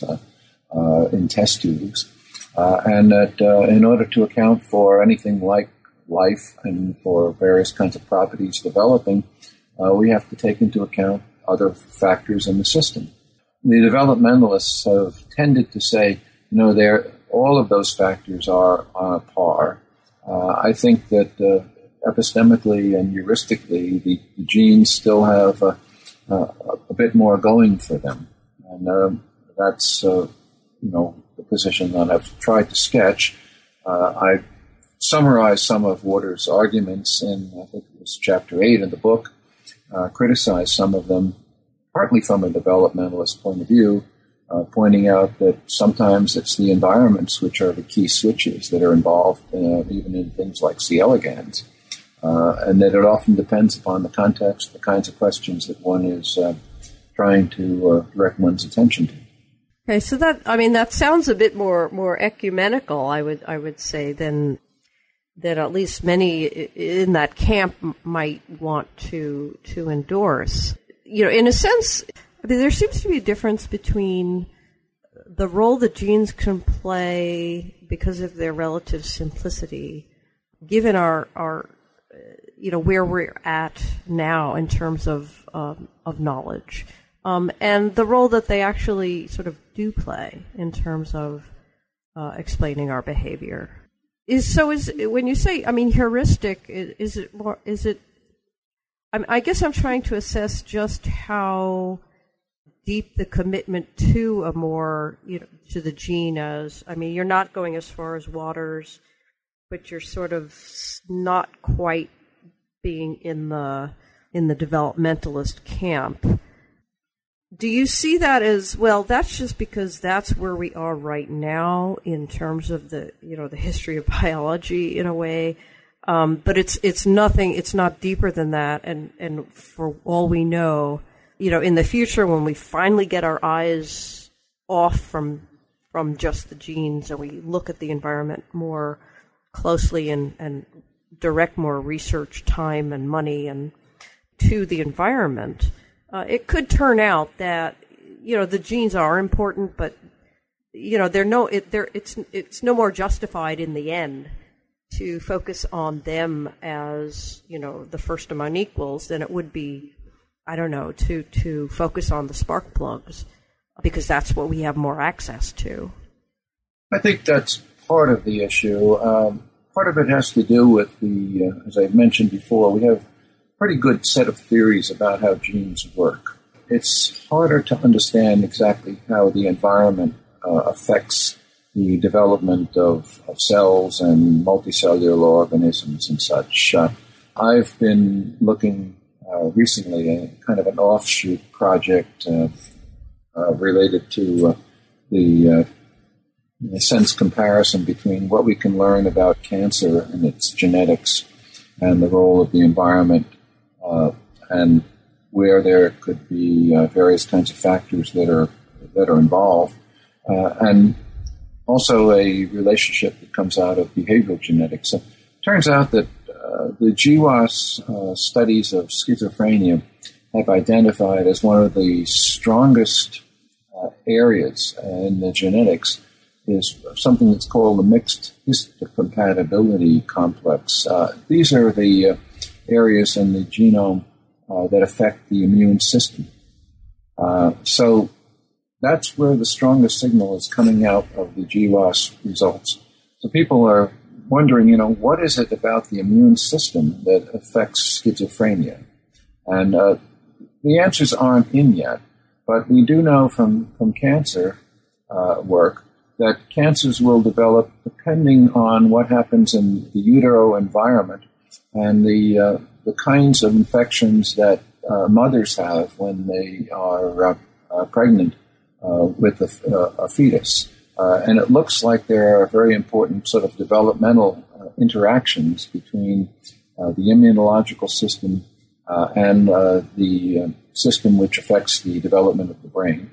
in test tubes. And that in order to account for anything like life and for various kinds of properties developing, we have to take into account other factors in the system. The developmentalists have tended to say, all of those factors are on a par. I think that epistemically and heuristically, the genes still have a bit more going for them. And that's, the position that I've tried to sketch. I summarized some of Waters' arguments in, I think it was chapter 8 in the book, criticized some of them, partly from a developmentalist point of view, pointing out that sometimes it's the environments which are the key switches that are involved, even in things like C. elegans, and that it often depends upon the context, the kinds of questions that one is trying to direct one's attention to. Okay, so that sounds a bit more ecumenical, I would say, than at least many in that camp might want to endorse. In a sense, there seems to be a difference between the role that genes can play because of their relative simplicity, given our where we're at now in terms of knowledge. And the role that they actually sort of do play in terms of explaining our behavior. When you say, heuristic, is it? I guess I'm trying to assess just how deep the commitment to a more, to the gene is. You're not going as far as Waters, but you're sort of not quite being in the developmentalist camp. Do you see that as, well, that's just because that's where we are right now in terms of the history of biology in a way, but it's nothing, it's not deeper than that, and for all we know, in the future when we finally get our eyes off from just the genes and we look at the environment more closely and direct more research time and money and to the environment, it could turn out that the genes are important, but it's no more justified in the end to focus on them as the first among equals than it would be, to focus on the spark plugs, because that's what we have more access to. I think that's part of the issue. Part of it has to do with as I mentioned before, we have pretty good set of theories about how genes work. It's harder to understand exactly how the environment affects the development of cells and multicellular organisms and such. I've been looking recently, a kind of an offshoot project related to the in a sense, comparison between what we can learn about cancer and its genetics and the role of the environment, and where there could be various kinds of factors that are involved, and also a relationship that comes out of behavioral genetics. So it turns out that the GWAS studies of schizophrenia have identified as one of the strongest areas in the genetics is something that's called the mixed histocompatibility complex. These are the areas in the genome that affect the immune system. So that's where the strongest signal is coming out of the GWAS results. So people are wondering, what is it about the immune system that affects schizophrenia? And the answers aren't in yet, but we do know from cancer work that cancers will develop depending on what happens in the utero environment and the kinds of infections that mothers have when they are pregnant with a fetus. And it looks like there are very important sort of developmental interactions between the immunological system and the system which affects the development of the brain.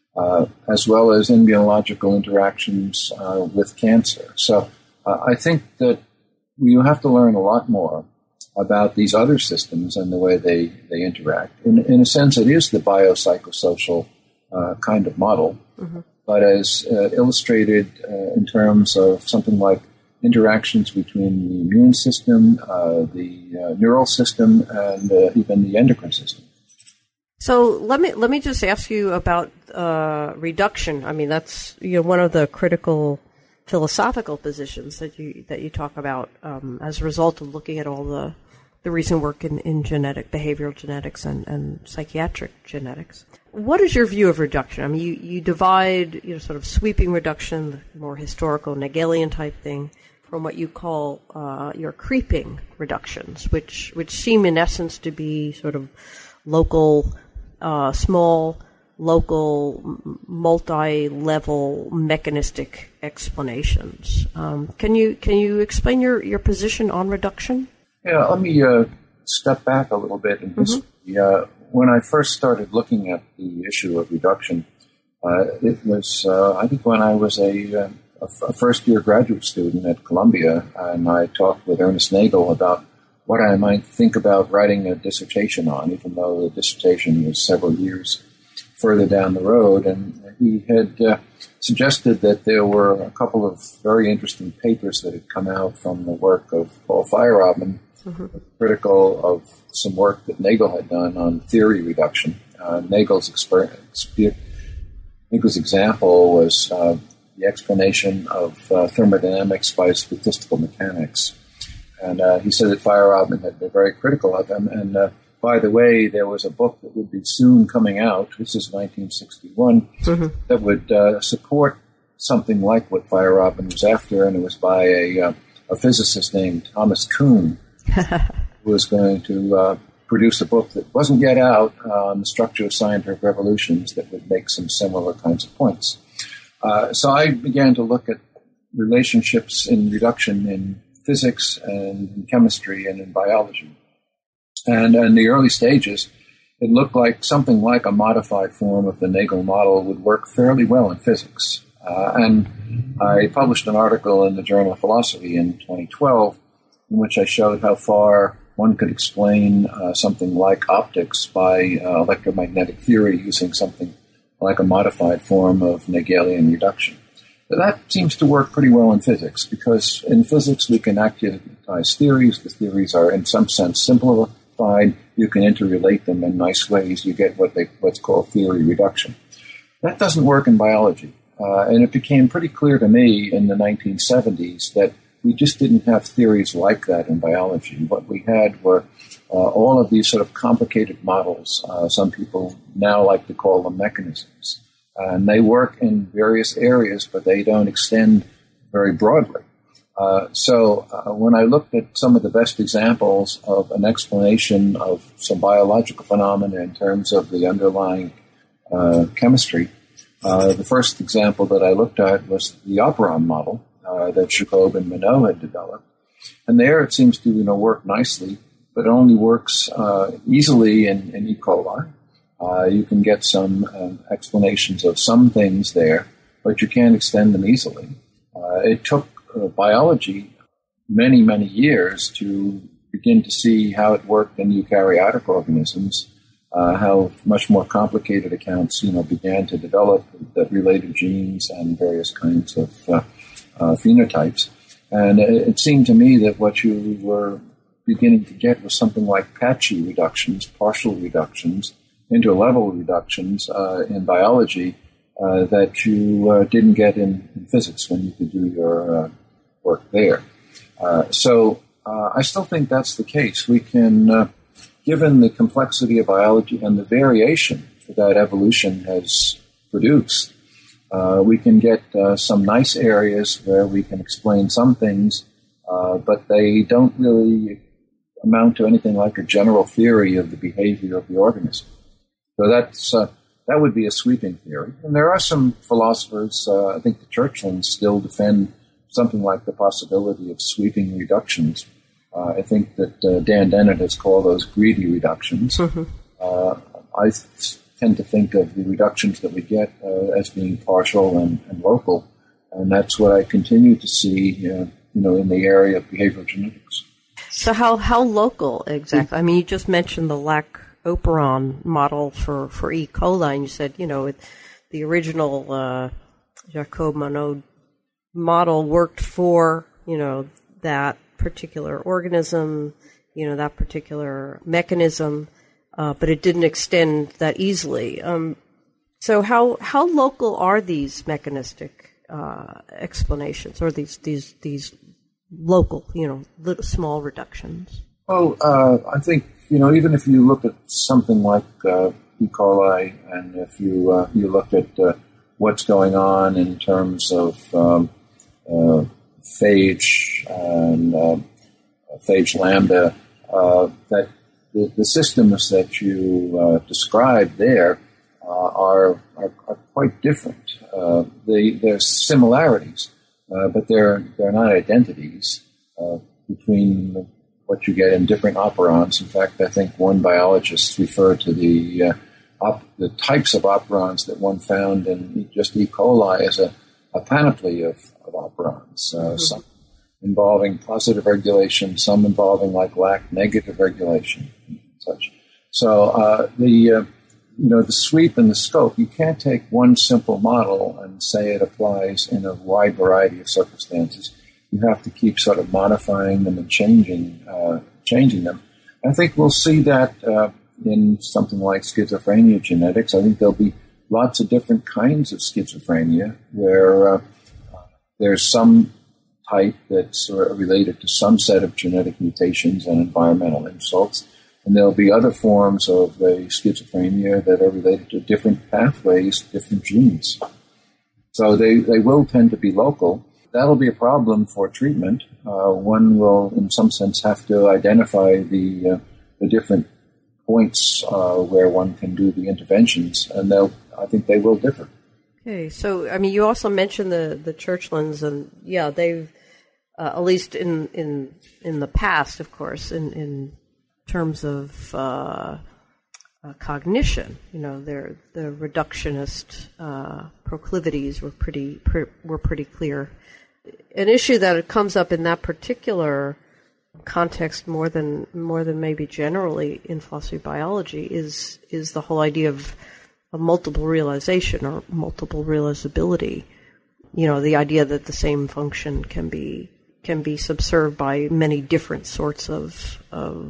As well as immunological interactions with cancer. So I think that we have to learn a lot more about these other systems and the way they interact. In a sense, it is the biopsychosocial kind of model, but as illustrated in terms of something like interactions between the immune system, the neural system, and even the endocrine system. So let me just ask you about reduction. I mean, that's one of the critical philosophical positions that you talk about as a result of looking at all the recent work in behavioral genetics and psychiatric genetics. What is your view of reduction? I mean, you divide sort of sweeping reduction, the more historical Nagelian type thing, from what you call your creeping reductions, which seem in essence to be sort of local. Small, local, multi-level, mechanistic explanations. Can you explain your position on reduction? Yeah, let me step back a little bit in history. When I first started looking at the issue of reduction, it was I think when I was a first-year graduate student at Columbia, and I talked with Ernest Nagel about what I might think about writing a dissertation on, even though the dissertation was several years further down the road. And he had suggested that there were a couple of very interesting papers that had come out from the work of Paul Feyerabend, critical of some work that Nagel had done on theory reduction. Nagel's example was the explanation of thermodynamics by statistical mechanics. And he said that Feyerabend had been very critical of him. And by the way, there was a book that would be soon coming out, this is 1961, that would support something like what Feyerabend was after, and it was by a physicist named Thomas Kuhn, who was going to produce a book that wasn't yet out on the structure of scientific revolutions that would make some similar kinds of points. So I began to look at relationships in reduction in physics and in chemistry and in biology. And in the early stages, it looked like something like a modified form of the Nagel model would work fairly well in physics. And I published an article in the Journal of Philosophy in 2012 in which I showed how far one could explain something like optics by electromagnetic theory using something like a modified form of Nagelian reduction. That seems to work pretty well in physics, because in physics we can acutize theories. The theories are in some sense simplified. You can interrelate them in nice ways. You get what's called theory reduction. That doesn't work in biology. And it became pretty clear to me in the 1970s that we just didn't have theories like that in biology. What we had were all of these sort of complicated models. Some people now like to call them mechanisms. And they work in various areas, but they don't extend very broadly. When I looked at some of the best examples of an explanation of some biological phenomena in terms of the underlying chemistry, the first example that I looked at was the operon model that Jacob and Monod had developed. And there it seems to work nicely, but it only works easily in E. coli. You can get some explanations of some things there, but you can't extend them easily. It took biology many, many years to begin to see how it worked in eukaryotic organisms, how much more complicated accounts, began to develop that related genes and various kinds of phenotypes. And it seemed to me that what you were beginning to get was something like patchy reductions, partial reductions, interlevel reductions in biology that you didn't get in physics when you could do your work there. I still think that's the case. We can, given the complexity of biology and the variation that evolution has produced, we can get some nice areas where we can explain some things, but they don't really amount to anything like a general theory of the behavior of the organism. So that would be a sweeping theory. And there are some philosophers, I think the Churchlands still defend something like the possibility of sweeping reductions. I think that Dan Dennett has called those greedy reductions. Mm-hmm. I tend to think of the reductions that we get as being partial and local, and that's what I continue to see, in the area of behavioral genetics. So how local exactly? I mean, you just mentioned the Lac-Operon model for E. coli, and you said, the original Jacob Monod model worked for, that particular organism, that particular mechanism, but it didn't extend that easily. So how local are these mechanistic explanations, or these local, little small reductions? Well, I think, even if you look at something like E. coli, and if you look at what's going on in terms of phage and phage lambda, that the systems that you described there are quite different. There's similarities, but they're not identities between what you get in different operons. In fact, I think one biologist referred to the types of operons that one found in just E. coli as a panoply of operons, some involving positive regulation, some involving lac negative regulation, and such. So the sweep and the scope, you can't take one simple model and say it applies in a wide variety of circumstances. You have to keep sort of modifying them and changing them. I think we'll see that in something like schizophrenia genetics. I think there'll be lots of different kinds of schizophrenia where there's some type that's related to some set of genetic mutations and environmental insults, and there'll be other forms of the schizophrenia that are related to different pathways, different genes. So they will tend to be local. That'll be a problem for treatment. One will, in some sense, have to identify the different points where one can do the interventions, and I think they will differ. Okay, so I mean, you also mentioned the Churchlands, and yeah, they've at least in the past, of course, in terms of cognition, the reductionist proclivities were pretty clear. An issue that comes up in that particular context more than maybe generally in philosophy of biology is the whole idea of a multiple realization or multiple realizability. The idea that the same function can be subserved by many different sorts of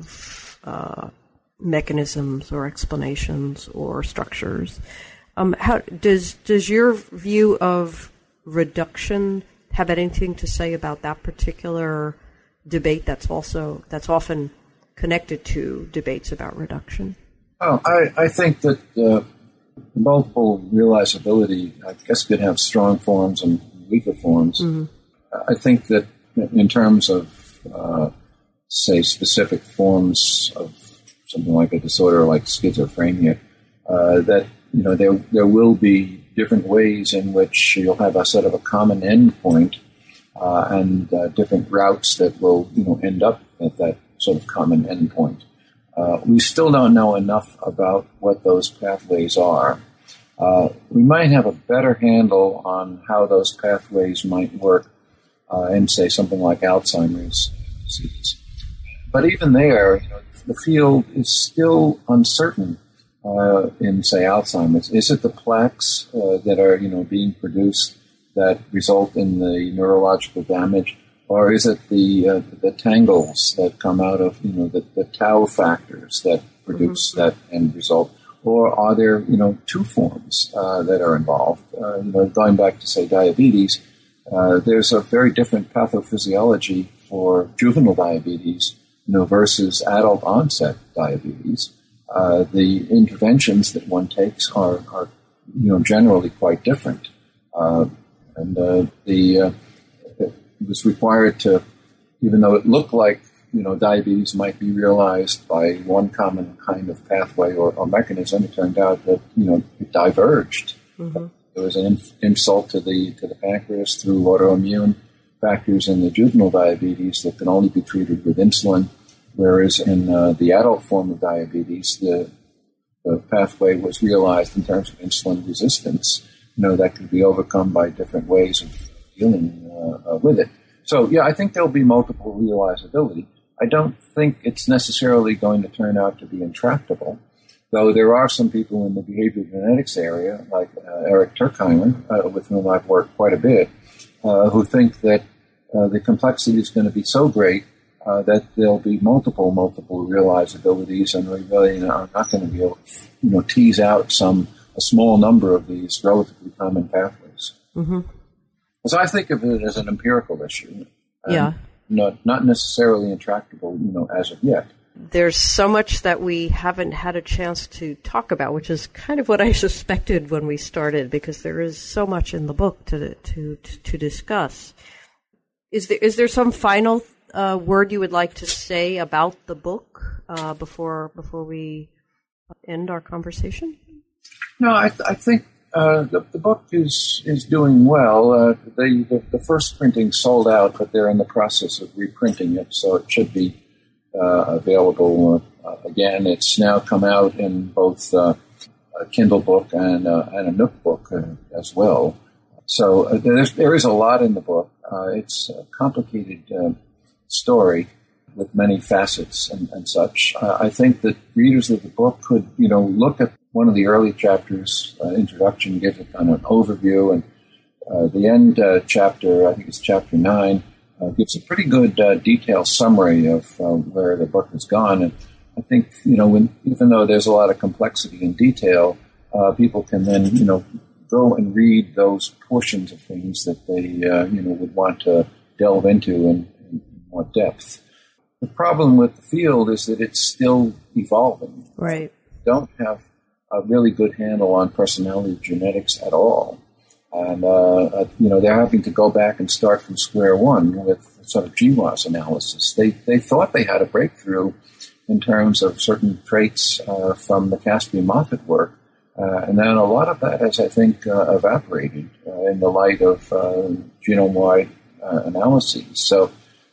mechanisms or explanations or structures. How does your view of reduction have anything to say about that particular debate that's often connected to debates about reduction? Oh, I think that multiple realizability, I guess, could have strong forms and weaker forms. Mm-hmm. I think that in terms of, say, specific forms of something like a disorder like schizophrenia, that there will be different ways in which you'll have a sort of a common endpoint and different routes that will end up at that sort of common endpoint. We still don't know enough about what those pathways are. We might have a better handle on how those pathways might work in, say, something like Alzheimer's disease. But even there, the field is still uncertain in, say, Alzheimer's. Is it the plaques that are, being produced that result in the neurological damage, or is it the tangles that come out of, the tau factors that produce that end result? Or are there, two forms that are involved? Going back to, say, diabetes, there's a very different pathophysiology for juvenile diabetes, versus adult onset diabetes. The interventions that one takes are generally quite different. It was required to, even though it looked like, diabetes might be realized by one common kind of pathway or mechanism, it turned out that, it diverged. Mm-hmm. There was an insult to the pancreas through autoimmune factors in the juvenile diabetes that can only be treated with insulin, whereas in the adult form of diabetes, the pathway was realized in terms of insulin resistance, that could be overcome by different ways of dealing with it. So, I think there'll be multiple realizability. I don't think it's necessarily going to turn out to be intractable, though there are some people in the behavioral genetics area, like Eric Turkheimer, with whom I've worked quite a bit, who think that the complexity is going to be so great that there'll be multiple realizabilities, and we really are not going to be able to, tease out a small number of these relatively common pathways. Mm-hmm. So I think of it as an empirical issue. Not necessarily intractable, as of yet. There's so much that we haven't had a chance to talk about, which is kind of what I suspected when we started, because there is so much in the book to discuss. Is there some final word you would like to say about the book before we end our conversation? No, I think the book is doing well. The first printing sold out, but they're in the process of reprinting it, so it should be available again. It's now come out in both a Kindle book and a Nook book as well. So there is a lot in the book. It's a complicated story with many facets and such. I think that readers of the book could, look at one of the early chapters, introduction, gives a kind of overview, and the end chapter, I think it's chapter 9, gives a pretty good detailed summary of where the book has gone. And I think, even though there's a lot of complexity in detail, people can then, go and read those portions of things that they, would want to delve into in more depth. The problem with the field is that it's still evolving. Right. We don't have a really good handle on personality genetics at all. And, they're having to go back and start from square one with sort of GWAS analysis. They thought they had a breakthrough in terms of certain traits from the Caspian-Moffitt work. And then a lot of that has, I think, evaporated in the light of genome-wide analyses. So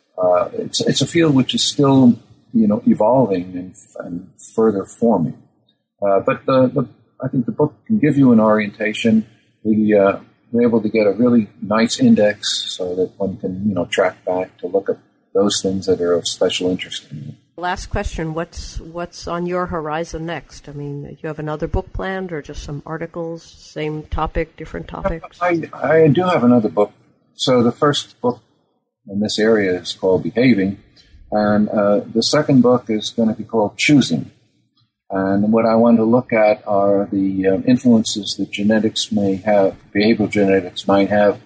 it's a field which is still, evolving and further forming. But I think the book can give you an orientation. We're able to get a really nice index so that one can, track back to look at those things that are of special interest in you. Last question, what's on your horizon next? I mean, do you have another book planned or just some articles, same topic, different topics? I do have another book. So the first book in this area is called Behaving, and the second book is going to be called Choosing. And what I want to look at are the influences that genetics may have, behavioral genetics might have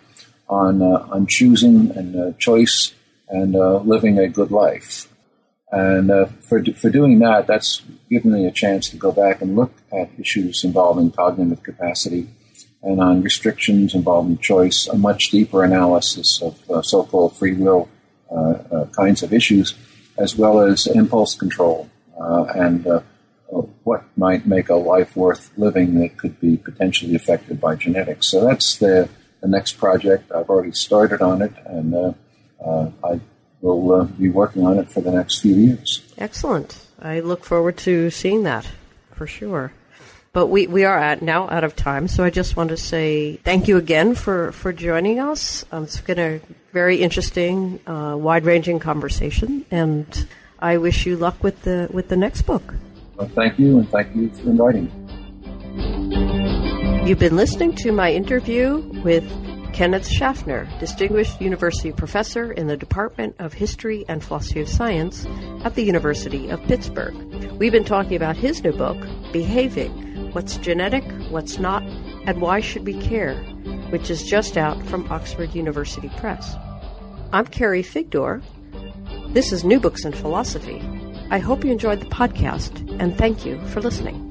on choosing and choice and living a good life. And for doing that, that's given me a chance to go back and look at issues involving cognitive capacity and on restrictions involving choice, a much deeper analysis of so-called free will kinds of issues, as well as impulse control and what might make a life worth living that could be potentially affected by genetics. So that's the next project. I've already started on it, and I will be working on it for the next few years. Excellent. I look forward to seeing that, for sure. But we are now out of time, so I just want to say thank you again for joining us. It's been a very interesting, wide-ranging conversation, and I wish you luck with the next book. Well, thank you, and thank you for inviting me. You've been listening to my interview with Kenneth Schaffner, Distinguished University Professor in the Department of History and Philosophy of Science at the University of Pittsburgh. We've been talking about his new book, Behaving: What's Genetic, What's Not, and Why Should We Care?, which is just out from Oxford University Press. I'm Carrie Figdor. This is New Books in Philosophy. I hope you enjoyed the podcast, and thank you for listening.